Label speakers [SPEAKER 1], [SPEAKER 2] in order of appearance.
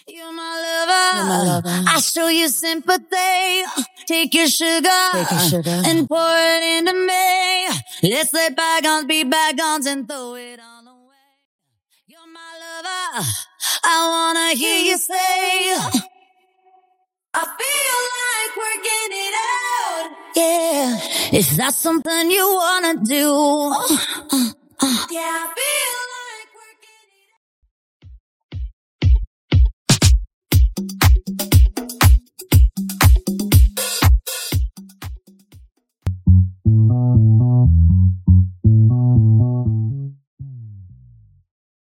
[SPEAKER 1] You're my lover. I show you sympathy. Take your sugar and pour it into me. Let's let bygones be bygones and throw it all away. You're my lover. I wanna hear you say, I feel like working it out. Yeah, is that something you wanna do? Yeah, I feel